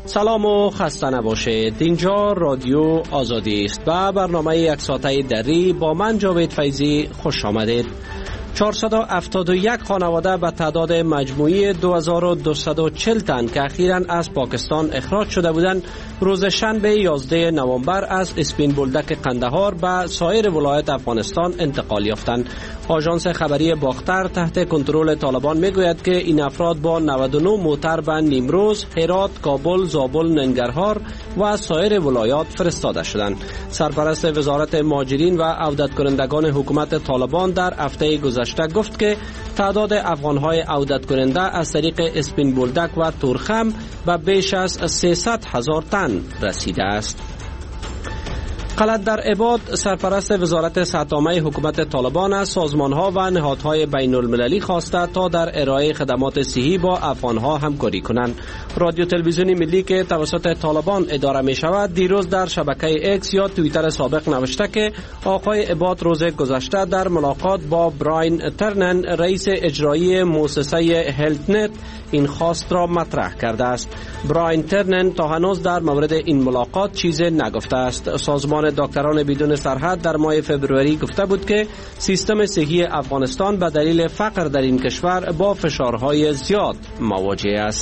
سلام و خسته نباشید. اینجا رادیو آزادی است و برنامه یک ساعته دری با من جاوید فیضی خوش آمدید. 471 خانواده به تعداد مجموعی 2240 تن که اخیراً از پاکستان اخراج شده بودند روز شنبه 11 نوامبر از اسپین بولدک قندهار به سایر ولایت افغانستان انتقال یافتند. آژانس خبری باختر تحت کنترل طالبان میگوید که این افراد با 99 موتر به نیمروز، هرات، کابل، زابل، ننگرهار و سایر ولایات فرستاده شدند. سرپرست وزارت مهاجرین و عودت کنندگان حکومت طالبان در هفته گذشته گفت که تعداد افغان‌های عودت کننده از طریق اسپین بولدک و تورخم به بیش از 300,000 تن رسیده است. خالد در عباد سرپرست وزارت صحت عامه حکومت طالبان از سازمان‌ها و نهادهای بین المللی خواسته تا در ارائه خدمات صحی با افغان‌ها همکاری کنند. رادیو تلویزیونی ملی که توسط طالبان اداره می شود دیروز در شبکه اکس یا توییتر سابق نوشته که آقای عباد روز گذشته در ملاقات با براین ترنن رئیس اجرایی مؤسسه هلت نت این خواست را مطرح کرده است. براین ترنن تا هنوز در مورد این ملاقات چیزی نگفته است. سازمان دکتران بدون سرحد در ماه فبروری گفته بود که سیستم صحی افغانستان به دلیل فقر در این کشور با فشارهای زیاد مواجه است.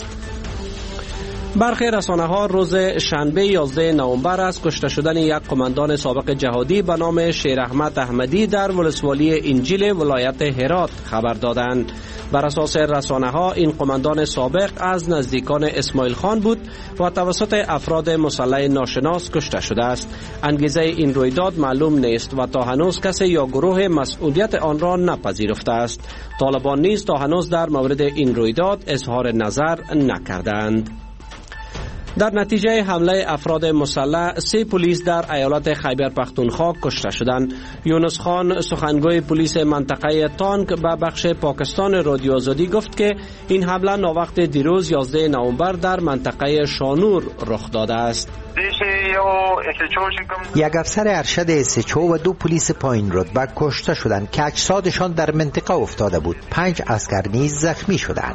برخی رسانه‌ها روز شنبه 11 نوامبر از کشته شدن یک قماندان سابق جهادی به نام شیر احمد احمدی در ولسوالی انجیل ولایت هرات خبر دادند. بر اساس رسانه‌ها این قماندان سابق از نزدیکان اسماعیل خان بود و توسط افراد مسلح ناشناس کشته شده است. انگیزه این رویداد معلوم نیست و تا هنوز کسی یا گروه مسئولیت آن را نپذیرفته است. طالبان نیز تا هنوز در مورد این رویداد اظهار نظر نکردند. در نتیجه حمله افراد مسلح 3 پلیس در ایالت خیبر پختونخوا کشته شدند. یونس خان سخنگوی پلیس منطقه تانک به بخش پاکستان رادیو آزادی گفت که این حمله ناوقت دیروز 11 نوامبر در منطقه شانور رخ داده است. یک افسر ارشد SHO و 2 پلیس پایین رتبه کشته شدند که اجسادشان در منطقه افتاده بود. 5 عسکر نیز زخمی شدند.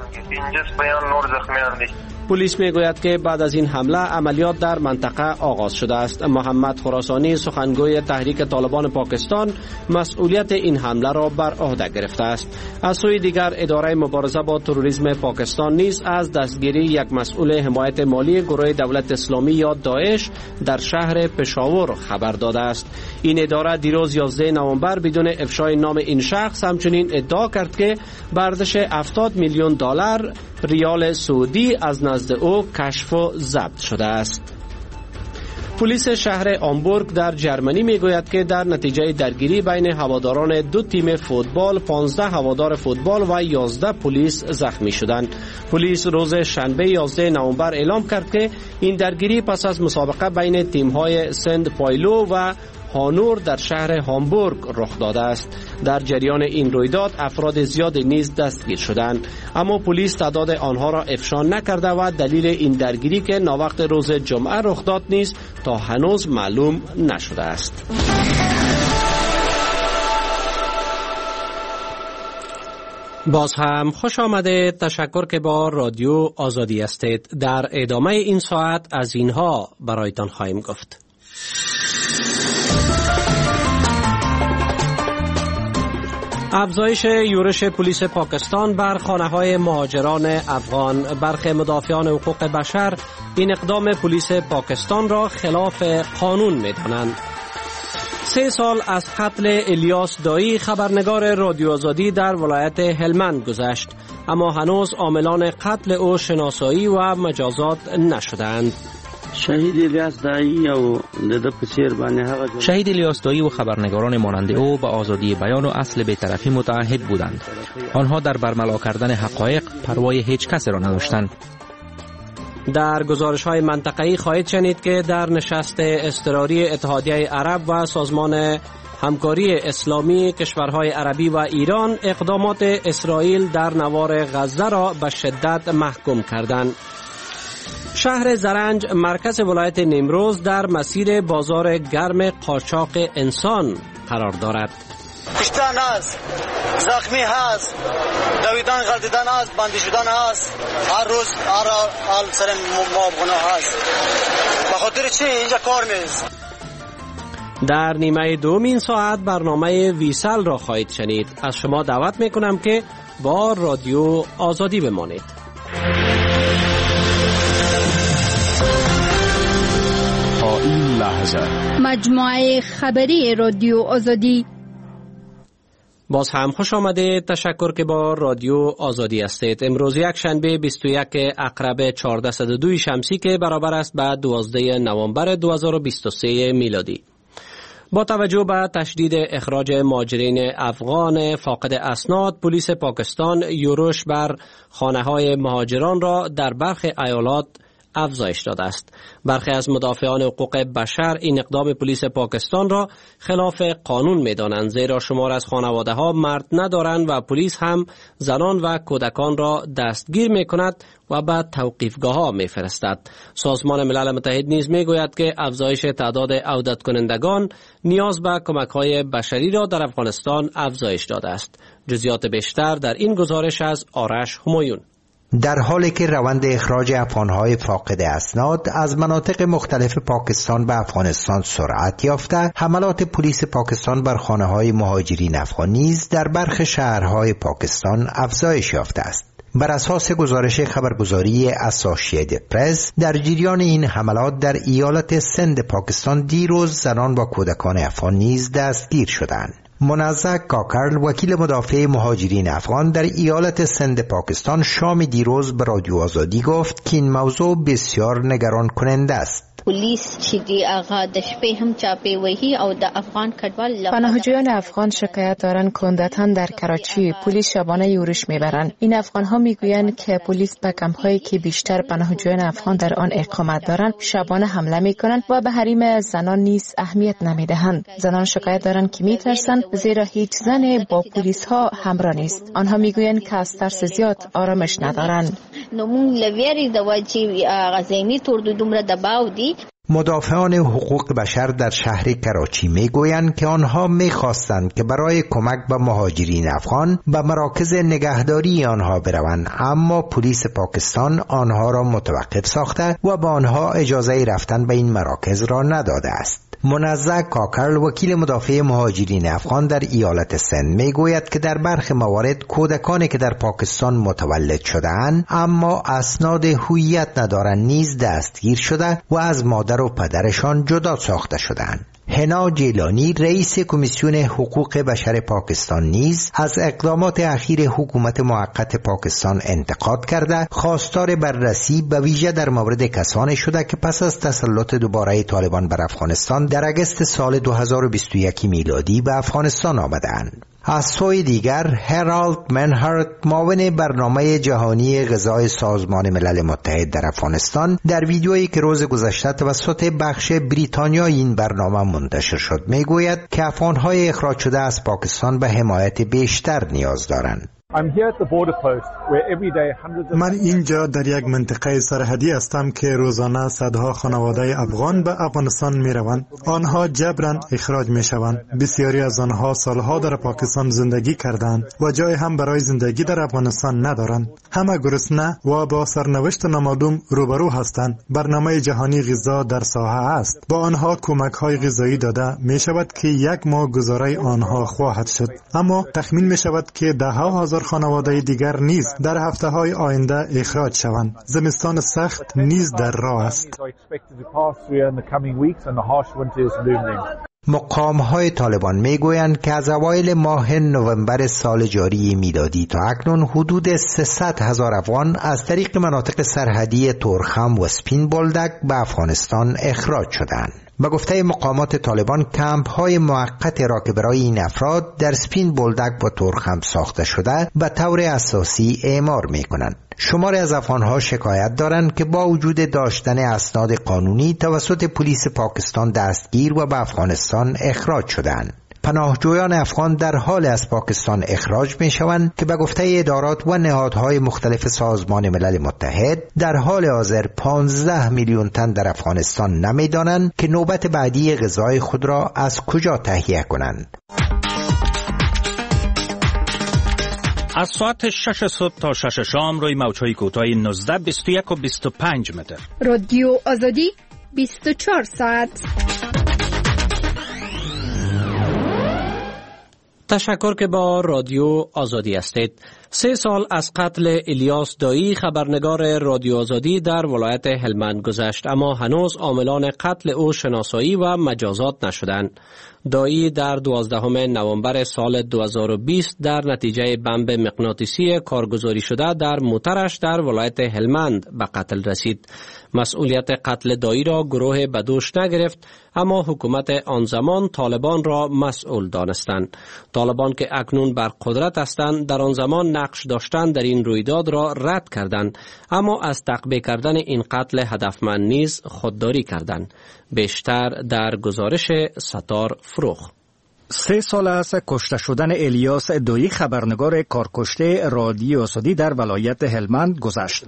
پلیس میگوید که بعد از این حمله عملیات در منطقه آغاز شده است. محمد خراسانی سخنگوی تحریک طالبان پاکستان مسئولیت این حمله را بر عهده گرفته است. از سوی دیگر اداره مبارزه با تروریسم پاکستان نیز از دستگیری یک مسئول حمایت مالی گروه دولت اسلامی یا داعش در شهر پشاور خبر داده است. این اداره دیروز 11 نوامبر بدون افشای نام این شخص همچنین ادعا کرد که برداشت 70 میلیون دلار ریال سعودی از نزد او کشف و ضبط شده است. پلیس شهر آمبورگ در جرمنی میگوید که در نتیجه درگیری بین هواداران 2 تیم فوتبال 15 هوادار فوتبال و 11 پلیس زخمی شدند. پلیس روز شنبه 11 نوامبر اعلام کرد که این درگیری پس از مسابقه بین تیم‌های سند پایلو و هانور در شهر هامبورگ رخ داده است. در جریان این رویداد افراد زیاد نیز دستگیر شدند، اما پلیس تعداد آنها را افشا نکرده و دلیل این درگیری که ناوقت روز جمعه رخ داد نیز تا هنوز معلوم نشده است. باز هم خوش آمده. تشکر که با رادیو آزادی هستید. در ادامه این ساعت از اینها برایتان خواهیم گفت. افزایش یورش پلیس پاکستان بر خانه‌های مهاجران افغان. برخی مدافعان حقوق بشر این اقدام پلیس پاکستان را خلاف قانون می‌دانند. 3 سال از قتل الیاس دایی خبرنگار رادیو آزادی در ولایت هلمند گذشت، اما هنوز عاملان قتل او شناسایی و مجازات نشدند. شهید الیاس دایی و خبرنگاران مانند او به آزادی بیان و اصل بی‌طرفی متعهد بودند. آنها در برملا کردن حقایق پروای هیچ کس را نداشتند. در گزارش‌های منطقه‌ای خواهید شنید که در نشست اضطراری اتحادیه عرب و سازمان همکاری اسلامی کشورهای عربی و ایران اقدامات اسرائیل در نوار غزه را به شدت محکوم کردند. شهر زرنج مرکز ولایت نیمروز در مسیر بازار گرم قاچاق انسان قرار دارد. کشتن است، زخمی هست، دویدن غلطیدن هست، بندی شدن هست، هر روز هر سر ما افغانا هست. به خاطر چی اینجا کار نیست؟ در نیمه دوم این ساعت برنامه ویسل را خواهید شنید. از شما دعوت میکنم که با رادیو آزادی بمانید. تا این لحظه مجموعه خبری رادیو آزادی. باز هم خوش آمدید. تشکر که با رادیو آزادی هستید. امروز یک شنبه 21 اقرب 1402 شمسی که برابر است با 12 نوامبر 2023 میلادی. با توجه به تشدید اخراج مهاجرین افغان فاقد اسناد، پلیس پاکستان یورش بر خانه‌های مهاجران را در برخی ایالات افزایش داده است. برخی از مدافعان حقوق بشر این اقدام پلیس پاکستان را خلاف قانون می‌دانند، زیرا شمار از خانواده‌ها مرد ندارند و پلیس هم زنان و کودکان را دستگیر می‌کند و به توقیفگاه‌ها می‌فرستد. سازمان ملل متحد نیز می‌گوید که افزایش تعداد عودت کنندگان نیاز به کمک‌های بشری را در افغانستان افزایش داده است. جزئیات بیشتر در این گزارش از آرش همایون. در حالی که روند اخراج افغان‌های فاقد اسناد از مناطق مختلف پاکستان به افغانستان سرعت یافته، حملات پلیس پاکستان بر خانه‌های مهاجرین افغان نیز در برخی شهرهای پاکستان افزایش یافته است. بر اساس گزارش خبرگزاری اسوسییتد پرس، در جریان این حملات در ایالت سند پاکستان دیروز زنان و کودکان افغان نیز دستگیر شدند. منزه کاکرل، وکیل مدافع مهاجرین افغان در ایالت سند پاکستان، شام دیروز به رادیو آزادی گفت که این موضوع بسیار نگران کننده است. پولیس چې دی هغه د شپې هم چاپی وهي او د افغان کډوال پناهجویان افغان شکایت دارند که عمدتاً در کراچی پلیس شبانه یورش میبرند. این افغان ها میگویند که پلیس به کمپ هایی که بیشتر پناهجویان افغان در آن اقامت دارند شبانه حمله میکنند و به حریم زنان نیز اهمیت نمیدهند. زنان شکایت دارند که میترسند زیرا هیچ زن با پلیس ها همراه نیست. آنها میگویند که از ترس زیاد آرامش ندارند. نو مونږ لویری د واجی غزینی تور د دومره دباو دی. مدافعان حقوق بشر در شهر کراچی میگویند که آنها میخواستند که برای کمک به مهاجرین افغان به مراکز نگهداری آنها بروند، اما پلیس پاکستان آنها را متوقف ساخته و به آنها اجازه رفتن به این مراکز را نداده است. منزه کاکرل، وکیل مدافع مهاجرین افغان در ایالت سند، میگوید که در برخی موارد کودکانی که در پاکستان متولد شده‌اند اما اسناد هویت ندارند نیز دستگیر شده و از مادر و پدرشان جدا ساخته شدند. هنا جیلانی، رئیس کمیسیون حقوق بشر پاکستان، نیز از اقدامات اخیر حکومت موقت پاکستان انتقاد کرده خواستار بررسی به ویژه در مورد کسانی شده که پس از تسلط دوباره طالبان بر افغانستان در اگست سال 2021 میلادی به افغانستان آمدند. از سوی دیگر، هرالد منهارت، معاون برنامه جهانی غذای سازمان ملل متحد در افغانستان، در ویدیویی که روز گذشته توسط بخش بریتانیای این برنامه منتشر شد، میگوید که افغان‌های اخراج شده از پاکستان به حمایت بیشتر نیاز دارند. من اینجا در یک منطقه سرحدی هستم که روزانه صدها خانواده افغان به افغانستان می روند. آنها جبران اخراج می شوند. بسیاری از آنها سالها در پاکستان زندگی کردند و جای هم برای زندگی در افغانستان ندارند. همه گرسنه و با سرنوشت نامعلوم روبرو هستند. برنامه جهانی غذا در ساحه است. با آنها کمک های غذایی داده می شود که یک ماه گزاره آنها خواهد شد. اما تخمین می شود که ده ها هزار خانواده دیگر نیز در هفته های آینده اخراج شوند. زمستان سخت نیز در راه است. مقام‌های طالبان میگویند که از اوایل ماه نوامبر سال جاری میلادی تا اکنون حدود 300,000 افغان از طریق مناطق سرحدی تورخم و سپین بولدک به افغانستان اخراج شدند. به گفته مقامات طالبان، کمپ‌های موقت را که برای این افراد در سپین بولدک و تورخم ساخته شده به طور اساسی اعمار می‌کنند. شماری از افغان‌ها شکایت دارند که با وجود داشتن اسناد قانونی توسط پلیس پاکستان دستگیر و به افغانستان اخراج شدند. پناهجویان افغان در حال از پاکستان اخراج می شوند که به گفته ادارات و نهادهای مختلف سازمان ملل متحد در حال حاضر 15 میلیون تن در افغانستان نمی دانند که نوبت بعدی غذای خود را از کجا تهیه کنند. از ساعت 6 صبح تا 6 شام روی موج‌های کوتاه 19 21 و 25 متر. رادیو آزادی 24 ساعت. تشکر که با رادیو آزادی هستید. 3 سال از قتل الیاس دایی خبرنگار رادیو آزادی در ولایت هلمند گذشت، اما هنوز عاملان قتل او شناسایی و مجازات نشدند. دایی در 12 نوامبر سال 2020 در نتیجه بمب مغناطیسی کارگزاری شده در موترش در ولایت هلمند به قتل رسید. مسئولیت قتل دایی را گروه به دوش نگرفت، اما حکومت آن زمان طالبان را مسئول دانستند. طالبان که اکنون بر قدرت هستند در آن زمان نقش داشتند در این رویداد را رد کردند، اما از تعقیب کردن این قتل هدفمند نیز خودداری کردند. بیشتر در گزارش ستار فروخ. 3 سال از کشته شدن الیاس دایی خبرنگار کارکشته رادیو آزادی در ولایت هلمند گذشت.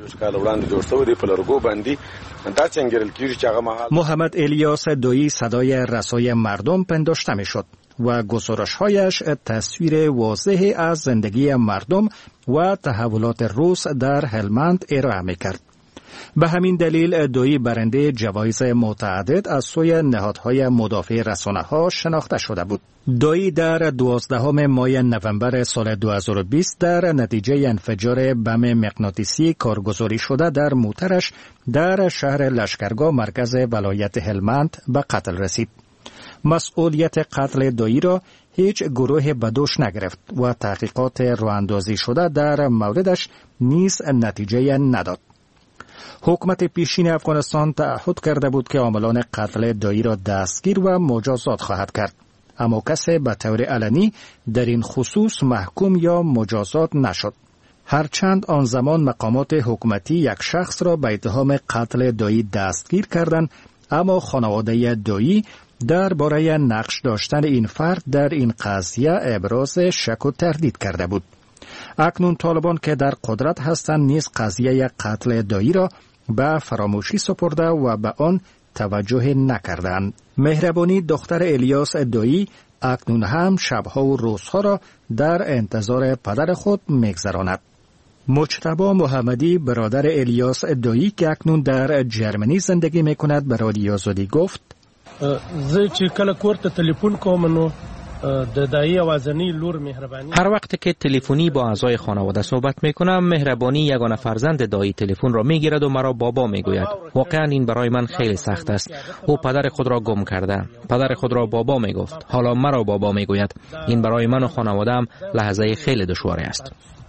محمد الیاس دایی صدای رسای مردم پنداشته می شد و گزارش‌هایش تصویر واضحی از زندگی مردم و تحولات روز در هلمند ارائه می‌کرد. به همین دلیل دایی برنده جوایز متعدد از سوی نهادهای مدافع رسانه‌ها شناخته شده بود. دایی در 12 ماه نوامبر سال 2020 در نتیجه انفجار بم مغناطیسی کارگزاری شده در موترش در شهر لشکرگاه مرکز ولایت هلمند به قتل رسید. مسئولیت قتل دایی را هیچ گروه به دوش نگرفت و تحقیقات راه‌اندازی شده در موردش نیز نتیجه نداد. حکومت پیشین افغانستان تعهد کرده بود که عاملان قتل دایی را دستگیر و مجازات خواهد کرد، اما کسی به طور علنی در این خصوص محکوم یا مجازات نشد. هرچند آن زمان مقامات حکومتی یک شخص را به اتهام قتل دایی دستگیر کردند، اما خانواده دایی درباره نقش داشتن این فرد در این قضیه ابراز شک و تردید کرده بود. اکنون طالبان که در قدرت هستند نیز قضیه قتل دایی را به فراموشی سپرده و به آن توجه نکردند. مهربانی دختر الیاس دایی اکنون هم شبها و روزها را در انتظار پدر خود می‌گذراند. مجتبی محمدی برادر الیاس دایی که اکنون در جرمنی زندگی می‌کند به رادیو آزادی گفت: زه چې کله کور ته تلیفون کوم نو د دایی اوازنی لور مهربانی، هر وقت که تلفنی با اعضای خانواده صحبت میکنم مهربانی یگانه فرزند دایی تلفن را میگیرد و مرا بابا میگوید. واقعا این برای من خیلی سخت است. او پدر خود را گم کرده، پدر خود را بابا میگفت، حالا مرا بابا میگوید. این برای من و خانواده‌ام لحظه خیلی دشواری است.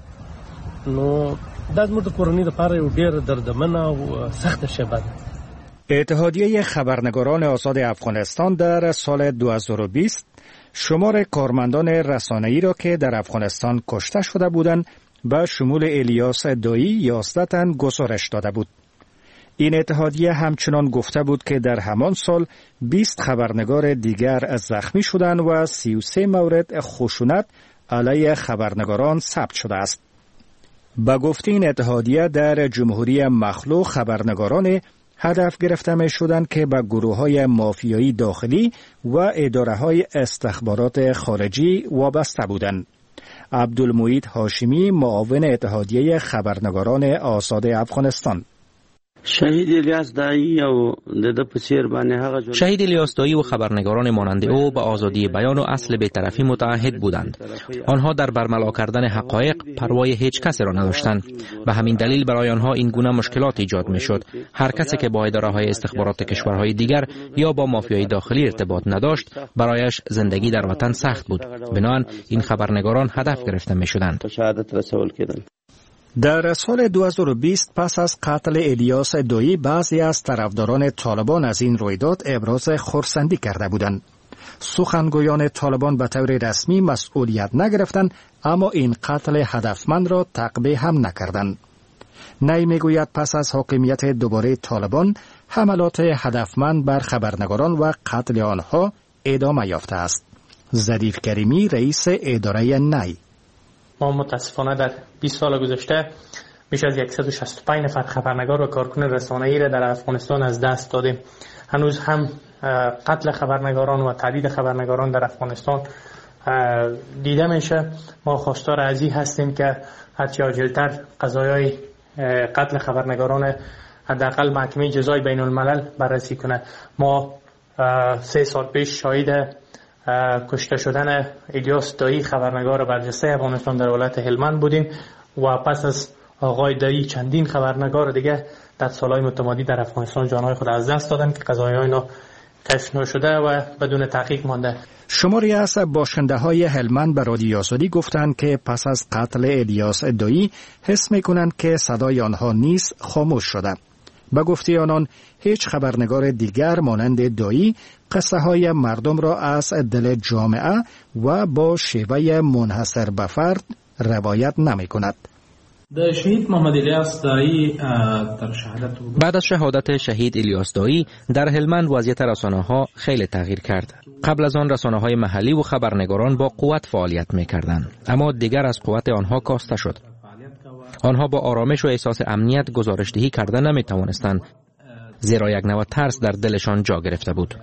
نو د زموږ کورنۍ لپاره یو ډېر دردمنه او سخت شیبه ده. اتحادیه خبرنگاران آزاد افغانستان در سال 2020 شمار کارمندان رسانه‌ای را که در افغانستان کشته شده بودند به شمول الیاس دایی 11 تن گزارش داده بود. این اتحادیه همچنان گفته بود که در همان سال 20 خبرنگار دیگر زخمی شدند و 33 مورد خشونت علیه خبرنگاران ثبت شده است. به گفته این اتحادیه در جمهوری مخلوع خبرنگاران هدف گرفته می شدند که به گروه‌های مافیایی داخلی و اداره‌های استخبارات خارجی وابسته بودند. عبدالمعید هاشمی معاون اتحادیه خبرنگاران آزاد افغانستان: شهید الیاس دایی و خبرنگاران مانند او به آزادی بیان و اصل بی‌طرفی متعهد بودند. آنها در برملا کردن حقایق پروای هیچ کسی را نداشتند. به همین دلیل برای آنها این گونه مشکلات ایجاد می‌شد. هر کسی که با اداره‌های استخبارات کشورهای دیگر یا با مافیای داخلی ارتباط نداشت برایش زندگی در وطن سخت بود. بنابراین این خبرنگاران هدف گرفته می‌شدند. در سال 2020 پس از قتل الیاس دایی بعضی از طرفداران طالبان از این رویداد ابراز خرسندی کرده بودند. سخنگویان طالبان به طور رسمی مسئولیت نگرفتند، اما این قتل هدفمند را تعقیب هم نکردند. نی میگوید پس از حاکمیت دوباره طالبان حملات هدفمند بر خبرنگاران و قتل آنها ادامه یافته است. ظریف کریمی رئیس اداره نی: ما متاسفانه در 20 سال گذشته بیش از 165 نفر خبرنگار و کارکن رسانه‌ای را در افغانستان از دست دادیم. هنوز هم قتل خبرنگاران و تهدید خبرنگاران در افغانستان دیده میشه. ما خواستار از این هستیم که هرچی عاجلتر قضایای قتل خبرنگاران حداقل محکمه جزای بین الملل بررسی کنه. ما 3 سال پیش شاهد کشته شدن الیاس دایی خبرنگار برجسته افغانستان در ولایت هلمند بودیم و پس از آقای دایی چندین خبرنگار دیگه در سالهای متمادی در افغانستان جانهای خود از دست دادن که قضایای اینا کشف نشده و بدون تحقیق مانده. شماری از باشنده های هلمند به رادیو آزادی گفتند که پس از قتل الیاس دایی حس میکنند که صدای آنها نیز خاموش شده. به گفته آنان هیچ خبرنگار دیگر مانند دایی قصه های مردم را از دل جامعه و با شیوه منحصر به فرد روایت نمی کند. بعد از شهادت شهید الیاس دایی در هلمند وضعیت رسانه‌ها خیلی تغییر کرد. قبل از آن رسانه‌های محلی و خبرنگاران با قوت فعالیت می‌کردند، اما دیگر از قوت آنها کاسته شد. آنها با آرامش و احساس امنیت گزارش‌دهی کردن نمی‌توانستند، زیرا یک نوع ترس در دلشان جا گرفته بود.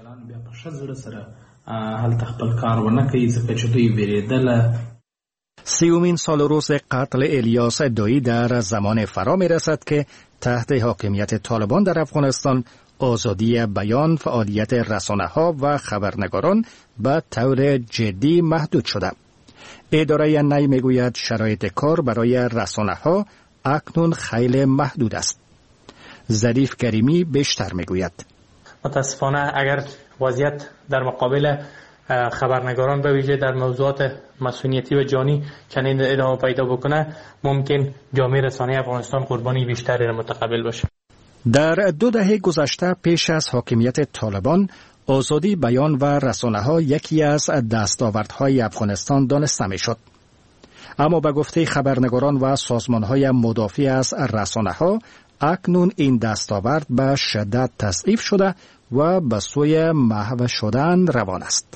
سیومین سال روز قتل الیاس دایی در زمان فرا می رسد که تحت حاکمیت طالبان در افغانستان آزادی بیان، فعالیت رسانه‌ها و خبرنگاران به طور جدی محدود شده. اداره نی می گوید شرایط کار برای رسانه‌ها اکنون خیلی محدود است. ظریف کریمی بیشتر می گوید. متاسفانه اگر وضعیت در مقابل خبرنگاران به ویژه در موضوعات مسئولیتی و جانی چنین ادامه پیدا بکنه، ممکن جامعه رسانه افغانستان قربانی بیشتری را متقبل باشه. در 2 دهه گذشته پیش از حاکمیت طالبان، آزادی بیان و رسانه‌ها یکی از دستاوردهای افغانستان دانسته می‌شد. اما به گفته خبرنگاران و سازمان‌های مدافع از رسانه‌ها، اکنون این دستاورد به شدت تضعیف شده و به سوی محو شدن روان است.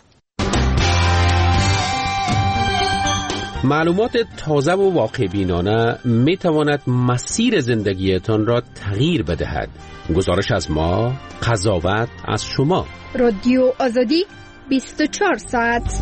معلومات تازه و واقع بینانه می تواند مسیر زندگیتان را تغییر بدهد. گزارش از ما، قضاوت از شما. رادیو آزادی 24 ساعت.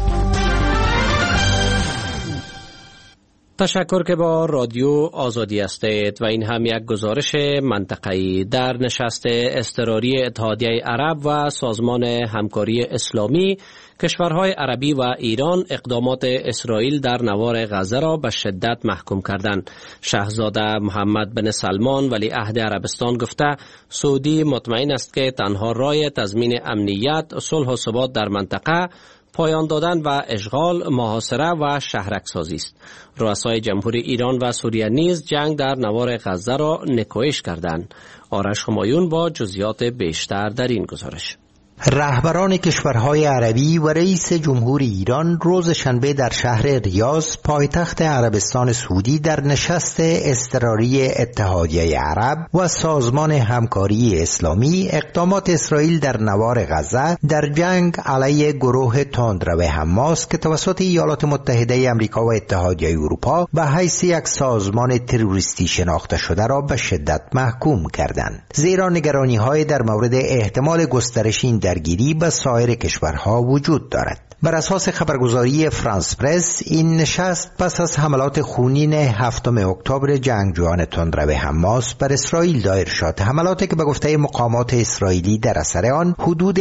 تشکر که با رادیو آزادی هستید و این هم یک گزارش منطقه‌ای. در نشست اضطراری اتحادیه عرب و سازمان همکاری اسلامی، کشورهای عربی و ایران اقدامات اسرائیل در نوار غزه را به شدت محکوم کردند. شاهزاده محمد بن سلمان ولیعهد عربستان گفته سعودی مطمئن است که تنها راه تضمین امنیت، صلح و ثبات در منطقه پایان دادن و اشغال، محاصره و شهرک سازی است. رؤسای جمهوری ایران و سوریه نیز جنگ در نوار غزه را نکوهش کردند. آرش همایون با جزئیات بیشتر در این گزارش. رهبران کشورهای عربی و رئیس جمهور ایران روز شنبه در شهر ریاض پایتخت عربستان سعودی در نشست اضطراری اتحادیه عرب و سازمان همکاری اسلامی اقدامات اسرائیل در نوار غزه در جنگ علیه گروه تندرو حماس که توسط ایالات متحده آمریکا و اتحادیه اروپا به حیث یک سازمان تروریستی شناخته شده را به شدت محکوم کردند، زیرا نگرانی‌های در مورد احتمال گسترش این درگیری به سایر کشورها وجود دارد. بر اساس خبرگزاری فرانس پرس، این نشست پس از حملات خونین 7 اکتبر جنگجویان تندرو حماس بر اسرائیل دایر شد. حملاتی که به گفته مقامات اسرائیلی در اثر آن حدود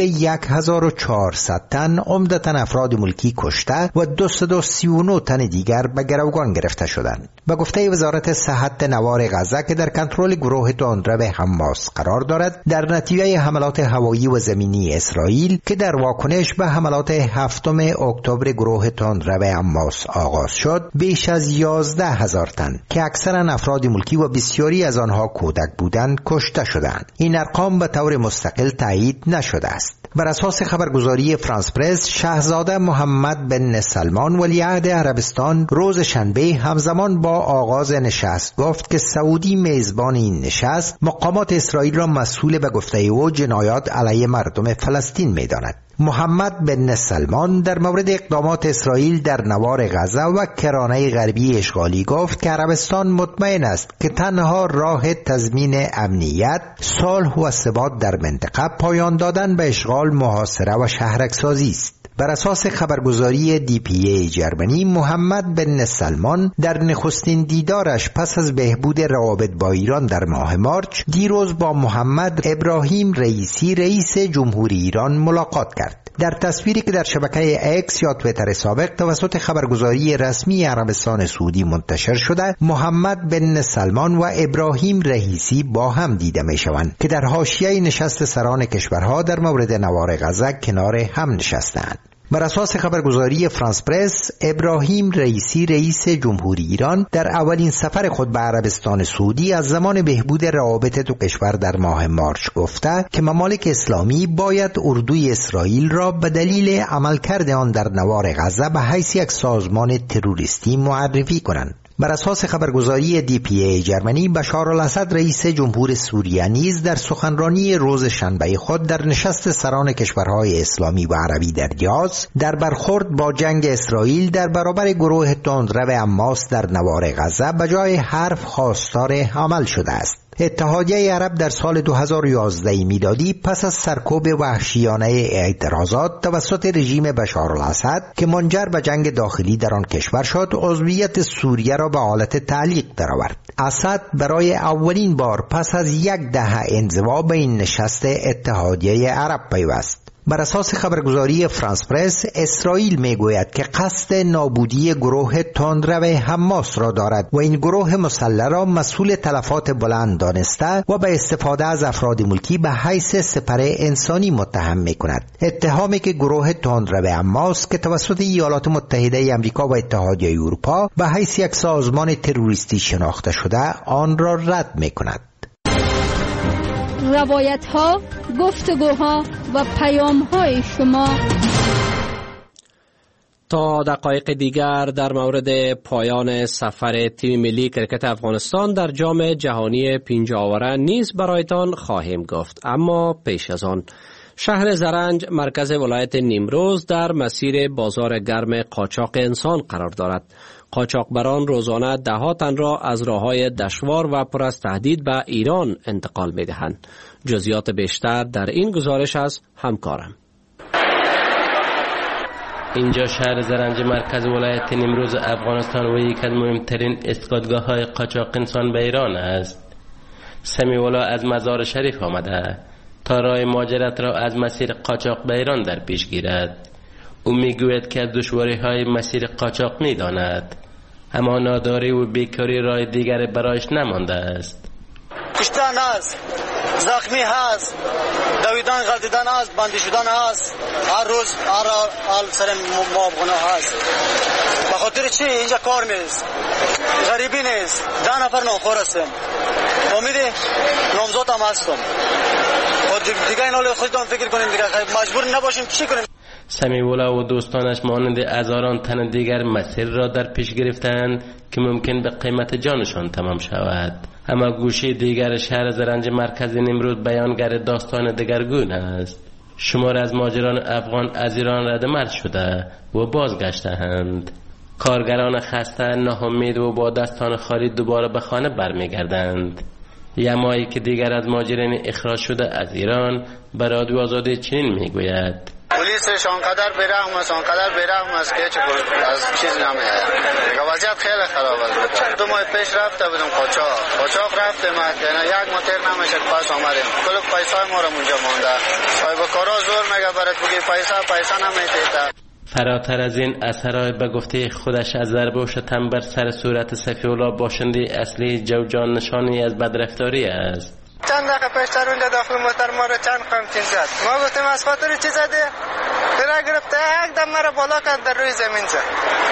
1400 تن عمدتاً افراد ملکی کشته و 239 تن دیگر به گروگان گرفته شدند. به گفته وزارت صحت نوار غزه که در کنترل گروه تندرو حماس قرار دارد، در نتیجه حملات هوایی و زمینی اسرائیل که در واکنش به حملات 7 اکتبر گروه تندرو حماس آغاز شد، بیش از 11,000 تن که اکثرا افراد ملکی و بسیاری از آنها کودک بودند کشته شدند. این ارقام به طور مستقل تایید نشده است. بر اساس خبرگزاری فرانس پرس، شاهزاده محمد بن سلمان ولیعهد عربستان روز شنبه همزمان با آغاز نشست گفت که سعودی میزبان این نشست مقامات اسرائیل را مسئول به گفته او جنایات علیه مردم فلسطین می‌داند. محمد بن سلمان در مورد اقدامات اسرائیل در نوار غزه و کرانه غربی اشغالی گفت که عربستان مطمئن است که تنها راه تضمین امنیت، صلح و ثبات در منطقه پایان دادن به اشغال، محاصره و شهرک سازی است. بر اساس خبرگزاری DPA جرمنی، محمد بن سلمان در نخستین دیدارش پس از بهبود روابط با ایران در ماه مارچ دیروز با محمد ابراهیم رئیسی رئیس جمهوری ایران ملاقات کرد. در تصویری که در شبکه اکس یا تویتر سابق توسط خبرگزاری رسمی عربستان سعودی منتشر شده، محمد بن سلمان و ابراهیم رئیسی با هم دیده می شوند که در حاشیه نشست سران کشورها در مورد نوار غزه کنار هم نشستند. بر اساس خبرگزاری فرانس پرس، ابراهیم رئیسی رئیس جمهوری ایران در اولین سفر خود به عربستان سعودی از زمان بهبود روابط دو کشور در ماه مارچ گفته که ممالک اسلامی باید اردوی اسرائیل را به دلیل عملکرد آن در نوار غزه به حیث یک سازمان تروریستی معرفی کنند. بر اساس خبرگزاری DPA جرمنی، بشار الاسد رئیس جمهور سوریه نیز در سخنرانی روز شنبه خود در نشست سران کشورهای اسلامی و عربی در یاز در برخورد با جنگ اسرائیل در برابر گروه تندرو حماس در نوار غزه به جای حرف خواستار عمل شده است. اتحادیه عرب در سال 2011 میلادی پس از سرکوب وحشیانه اعتراضات توسط رژیم بشار الاسد که منجر به جنگ داخلی در آن کشور شد، عضویت سوریه را به حالت تعلیق درآورد. اسد برای اولین بار پس از یک دهه انزوا به این نشست اتحادیه عرب پیوست. بر اساس خبرگزاری فرانس پرس، اسرائیل میگوید که قصد نابودی گروه تندرو حماس را دارد و این گروه مسلح را مسئول تلفات بلند دانسته و به استفاده از افراد ملکی به حیث سپر انسانی متهم میکند. اتهامی که گروه تندرو حماس که توسط ایالات متحده آمریکا و اتحادیه اروپا به حیث یک سازمان تروریستی شناخته شده آن را رد میکند. روایت ها، گفتگوها و پیام های شما. تا دقایق دیگر در مورد پایان سفر تیم ملی کرکت افغانستان در جام جهانی 50 نیز برایتان خواهیم گفت، اما پیش از آن شهر زرنج مرکز ولایت نیمروز در مسیر بازار گرم قاچاق انسان قرار دارد. قاچاقبران روزانه ده‌ها تن را از راه‌های دشوار و پر از تهدید به ایران انتقال می‌دهند. جزئیات بیشتر در این گزارش از همکارم. اینجا شهر زرنج مرکز ولایت نیمروز افغانستان و یک از مهمترین ایستگاه‌های قاچاق انسان به ایران است. سمیولا از مزار شریف آمده تا راه مهاجرت را از مسیر قاچاق به ایران در پیش گیرد. او میگوید که از دشواری‌های مسیر قاچاق می‌داند، اما ناداری و بیکاری راه دیگر برایش نمانده است. کشتن است، زخمی هست، دویدن غلطیدن است، بندی شدن است، هر روز هر حال سر معاونت هست. به خاطر چی اینجا کار نیست، غریبی نیست، 10 نفر ناخوار هستیم، فهمیدی؟ نامزد هم هستم. دیگه این حال خودتان فکر کنیم، دیگه مجبور نباشیم چی کنیم. سمیولا و دوستانش مانند هزاران تن دیگر مسیر را در پیش گرفتند که ممکن به قیمت جانشان تمام شود. اما گوشه دیگر شهر زرنج مرکز نیمروز بیانگر داستان دگرگون است. شمار از مهاجران افغان از ایران ردمرد شده و بازگشتند. کارگران خسته، ناامید و با دستان خالی دوباره به خانه برمیگردند. یمایی که دیگر از مهاجرین اخراج شده از ایران به رادیو آزادی چنین میگوید: پلیسش آنقدر بیرحم است که هیچ از چیز نمیاد. دیگه وضعیت خیلی خراب است. 2 ماه پیش رفته بودم قاچاق رفتم، یک موتر نمیشه پاس آمدیم. کل پیسای ما رو اونجا مونده. صاحب کارا زور میگه برات بگی پیسا نمیتیته. فراتر از این، اثرای به گفته خودش از ضربه و شتم بر سر صورت صفی‌الله باشنده اصلی جوجان نشانی از بدرفتاری است. چند دقیقه پیشتر اونجا داخل موتر ما رو چند قمچین زد. ما گفتیم از خاطر چی زده؟ درا گرفته یک دم مرا بالا کرد در روی زمین زد.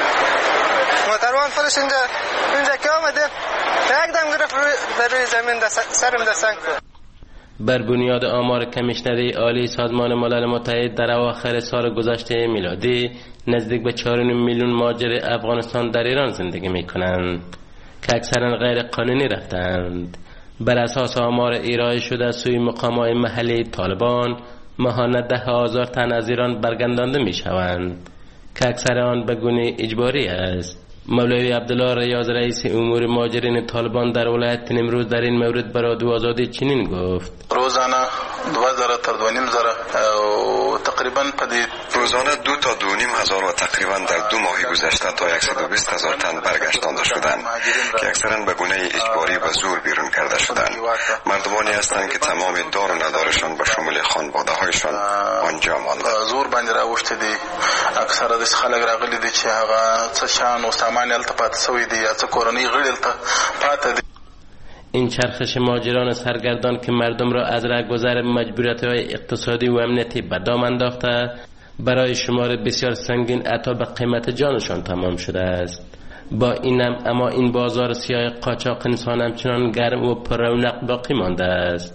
موتروان خودش اینجا که آمده یک دم گرفت در روی زمین سرم دستنگ کرد. بر بنیاد آمار کمیشنری عالی سازمان ملل متحد در اواخر سال گذشته میلادی نزدیک به 4.5 میلیون مهاجر افغانستان در ایران زندگی می‌کنند که اکثرا غیر قانونی رفتند. بر اساس آمار ارائه شده از سوی مقامات محلی طالبان، ماهانه 10,000 تن از ایران برگردانده می‌شوند که اکثر آن به گونه اجباری است. مولوی عبدالله ریاض رئیس امور مهاجرین طالبان در ولایت نیمروز در این مورد برای رادیو آزادی چنین گفت: روزانه 2,000 تا 2,500 و تقریبا روزانه 2 تا 2.5 هزار و تقریبا در 2 ماه گذشته تا 120,000 تن برگشتانده شدند که اکثرا به گونه اجباری و زور بیرون کرده شدند. مردمانی هستند که تمام دار و ندارشان به شمول خانواده هایشان آنجا مانده. زور باندې راوښته دي، اکثره د خلک راغلي دي چې هغه څه شان او سامان هلته پاتې شوی دي یا څه کورنۍ غړي هلته پاتې دي. این چرخش مهاجران سرگردان که مردم را از رهگذر مجبوریت‌های اقتصادی و امنیتی به دام انداخته، برای شمار بسیار سنگین حتی به قیمت جانشان تمام شده است. با اینم اما این بازار سیاه قاچاق انسان همچنان گرم و پر رونق باقی مانده است.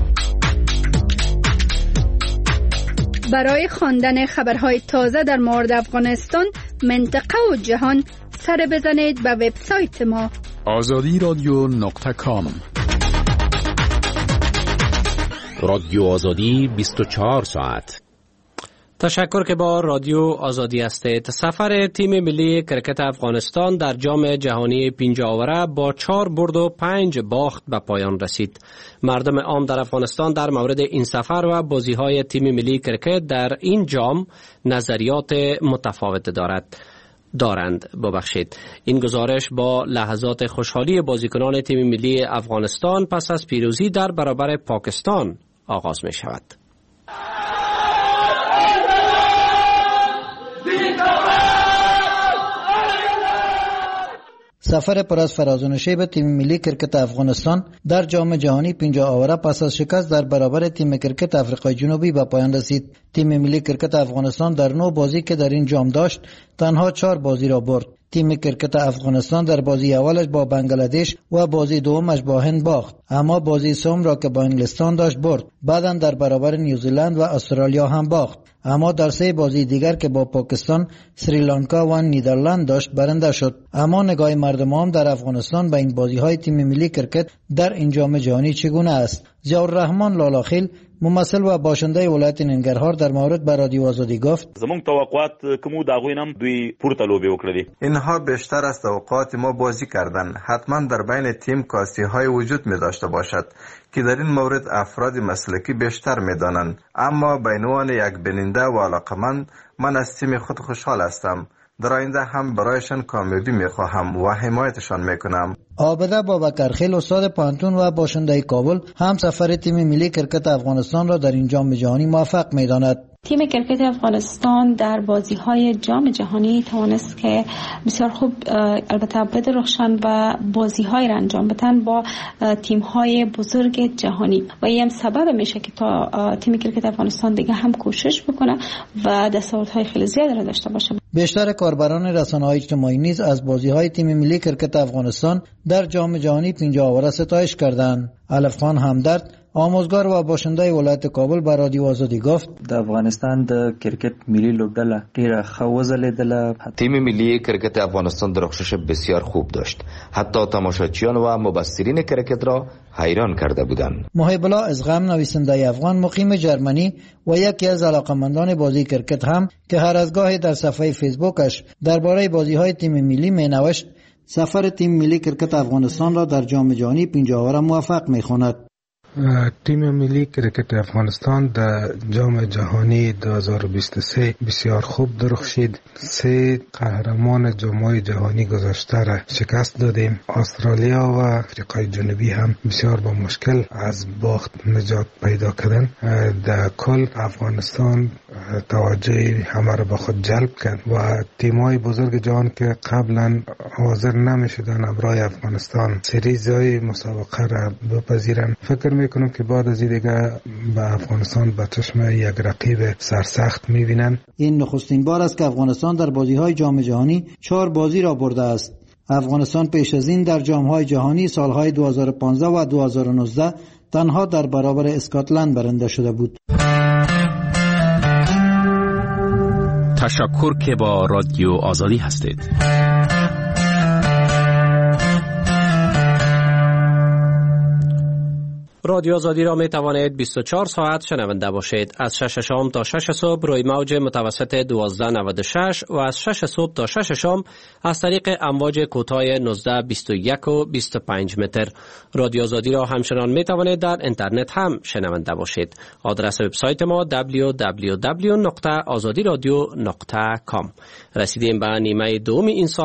برای خواندن خبرهای تازه در مورد افغانستان، منطقه و جهان، سر بزنید به وبسایت ما azadiradyo.com. رادیو آزادی 24 ساعت. تشکر که با رادیو آزادی هستید. سفر تیم ملی کرکت افغانستان در جام جهانی پینجاوره با 4 برد و 5 باخت به پایان رسید. مردم عام در افغانستان در مورد این سفر و بازی‌های تیم ملی کرکت در این جام نظریات متفاوت دارند. این گزارش با لحظات خوشحالی بازیکنان تیم ملی افغانستان پس از پیروزی در برابر پاکستان آغاز می شود. سفر پر از فراز و نشیب تیم ملی کرکت افغانستان در جام جهانی 50 آوره پس از شکست در برابر تیم کرکت آفریقای جنوبی به پایان رسید. تیم ملی کرکت افغانستان در 9 بازی که در این جام داشت تنها 4 بازی را برد. تیم کرکت افغانستان در بازی اولش با بنگلادش و بازی دومش با هند باخت، اما بازی سوم را که با انگلستان داشت برد. بعداً در برابر نیوزیلند و استرالیا هم باخت، اما در 3 بازی دیگر که با پاکستان، سریلانکا و نیدرلند داشت برنده شد. اما نگاه مردم عام در افغانستان به این بازی‌های تیم ملی کرکت در این جام جهانی چگونه است؟ ضیاءالرحمن لالاخیل، ممثل و باشنده ولایت ننګرهار، در مورد به رادیو آزادی گفت: زموږ توقعات کومو دا غوینم دوی پورته لوبي وکړي. اینها بیشتر از توقعات ما بازی کردند. حتما در بین تیم کاسی‌های وجود می داشته باشد که در این مورد افراد مسلکی بیشتر می دانند، اما به عنوان یک بیننده و علاقمند من از تیم خود خوشحال هستم. در آینده هم برایشان کامیابی میخواهم و حمایتشان میکنم. عابده بابکرخیل، استاد پانتون و باشنده کابل، هم سفر تیم ملی کرکت افغانستان را در این جام جهانی موفق میداند. تیم کرکت افغانستان در بازی‌های جام جهانی توانست که بسیار خوب البته بدرخشان و بازی‌های را انجام بدن با تیم‌های بزرگ جهانی و این هم سبب میشه که تا تیم کرکت افغانستان دیگه هم کوشش بکنه و دستاوردهای خیلی زیادی را داشته باشه. بیشتر کاربران رسانه‌های اجتماعی نیز از بازی‌های تیم ملی کرکت افغانستان در جام جهانی 50 آوره ستایش کردند. الف خان همدرد، آموزگار و باشنده ولایت کابل، به رادیو آزادی گفت: د افغانستان د کرکټ ملي لوبډله ډیره ښه وځلېدله. تیم ملی کرکت افغانستان درخشش بسیار خوب داشت. حتی تماشاچیان و مبصرین کرکت را حیران کرده بودند. محب الله ازغم، نویسنده افغان مقیم جرمنی و یکی از علاقمندان بازی کرکت هم که هر از گاهی در صفحه فیسبوکش درباره بازی‌های تیم ملی می‌نوشت، سفر تیم ملی کرکت افغانستان را در جام جهانی 50 آوره موفق می‌خواند. تیم ملی کرکت افغانستان در جام جهانی 2023 بسیار خوب درخشید. 3 قهرمان جام‌های جهانی گذشته را شکست دادیم. استرالیا و آفریقای جنوبی هم بسیار با مشکل از باخت نجات پیدا کردند. در کل افغانستان توجه همه را به خود جلب کرد و تیم‌های بزرگ جهان که قبلا حاضر نمی‌شدند برای افغانستان سریزهای مسابقه را بپذیرند، فکر میکنم که بعد از این دیگه به افغانستان به چشم یک رقیب سرسخت میبینن. این نخستین بار است که افغانستان در بازی‌های جام جهانی 4 بازی را برده است. افغانستان پیش از این در جام‌های جهانی سالهای 2015 و 2019 تنها در برابر اسکاتلند برنده شده بود. تشکر که با رادیو آزادی هستید. رادیو آزادی را می توانید 24 ساعت شنونده باشید. از 6 شام تا 6 صبح روی موج متوسط 1296 و از 6 صبح تا 6 شام از طریق امواج کوتاه 19، 21 و 25 متر. رادیو آزادی را همچنان می توانید در اینترنت هم شنونده باشید. آدرس وبسایت ما www.azadiradio.com. رسیدیم به نیمه دوم این